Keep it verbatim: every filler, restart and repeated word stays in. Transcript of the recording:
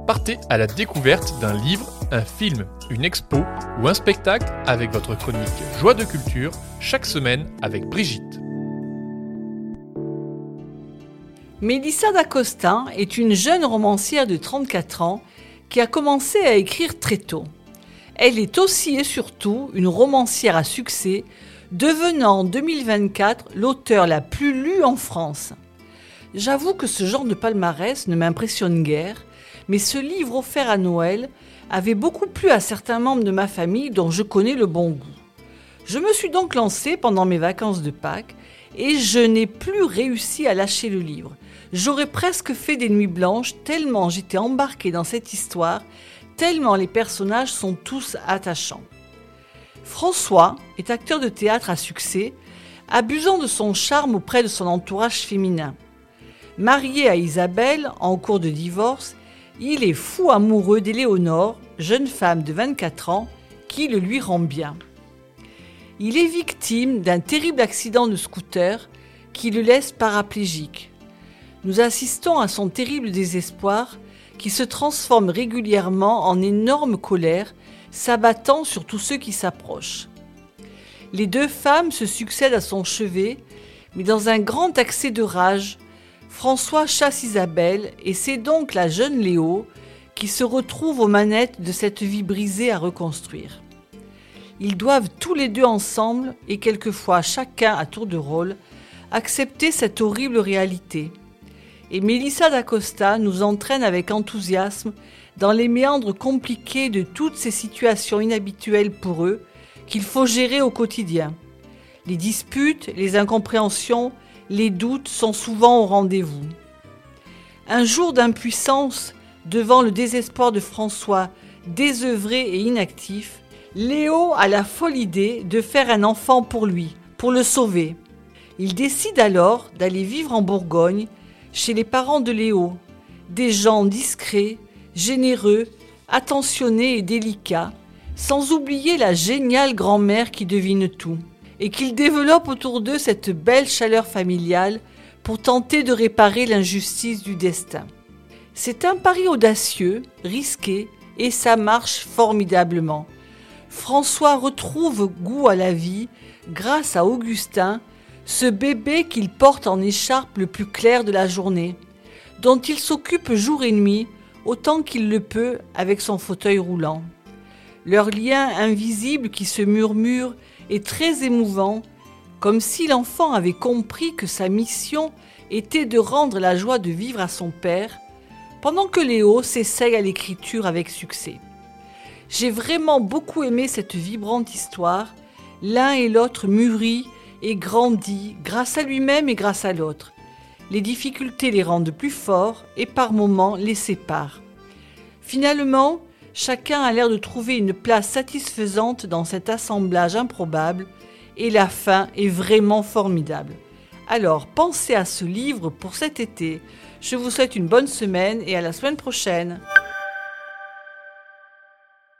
Partez à la découverte d'un livre, un film, une expo ou un spectacle avec votre chronique Joie de culture chaque semaine avec Brigitte. Mélissa d'Acosta est une jeune romancière de trente-quatre ans qui a commencé à écrire très tôt. Elle est aussi et surtout une romancière à succès, devenant en deux mille vingt-quatre l'auteure la plus lue en France. J'avoue que ce genre de palmarès ne m'impressionne guère, mais ce livre offert à Noël avait beaucoup plu à certains membres de ma famille dont je connais le bon goût. Je me suis donc lancée pendant mes vacances de Pâques et je n'ai plus réussi à lâcher le livre. J'aurais presque fait des nuits blanches tellement j'étais embarquée dans cette histoire, tellement les personnages sont tous attachants. François est acteur de théâtre à succès, abusant de son charme auprès de son entourage féminin. Marié à Isabelle, en cours de divorce, il est fou amoureux d'Éléonore, jeune femme de vingt-quatre ans, qui le lui rend bien. Il est victime d'un terrible accident de scooter qui le laisse paraplégique. Nous assistons à son terrible désespoir qui se transforme régulièrement en énorme colère, s'abattant sur tous ceux qui s'approchent. Les deux femmes se succèdent à son chevet, mais dans un grand accès de rage, François chasse Isabelle et c'est donc la jeune Léo qui se retrouve aux manettes de cette vie brisée à reconstruire. Ils doivent tous les deux ensemble, et quelquefois chacun à tour de rôle, accepter cette horrible réalité. Et Mélissa d'Acosta nous entraîne avec enthousiasme dans les méandres compliqués de toutes ces situations inhabituelles pour eux qu'il faut gérer au quotidien. Les disputes, les incompréhensions, les doutes sont souvent au rendez-vous. Un jour d'impuissance devant le désespoir de François, désœuvré et inactif, Léo a la folle idée de faire un enfant pour lui, pour le sauver. Il décide alors d'aller vivre en Bourgogne, chez les parents de Léo, des gens discrets, généreux, attentionnés et délicats, sans oublier la géniale grand-mère qui devine tout, et qu'ils développent autour d'eux cette belle chaleur familiale pour tenter de réparer l'injustice du destin. C'est un pari audacieux, risqué, et ça marche formidablement. François retrouve goût à la vie grâce à Augustin, ce bébé qu'il porte en écharpe le plus clair de la journée, dont il s'occupe jour et nuit, autant qu'il le peut avec son fauteuil roulant. Leur lien invisible qui se murmure est très émouvant, comme si l'enfant avait compris que sa mission était de rendre la joie de vivre à son père, pendant que Léo s'essaye à l'écriture avec succès. J'ai vraiment beaucoup aimé cette vibrante histoire, l'un et l'autre mûris et grandit grâce à lui-même et grâce à l'autre. Les difficultés les rendent plus forts et par moments les séparent. Finalement, chacun a l'air de trouver une place satisfaisante dans cet assemblage improbable et la fin est vraiment formidable. Alors pensez à ce livre pour cet été. Je vous souhaite une bonne semaine et à la semaine prochaine.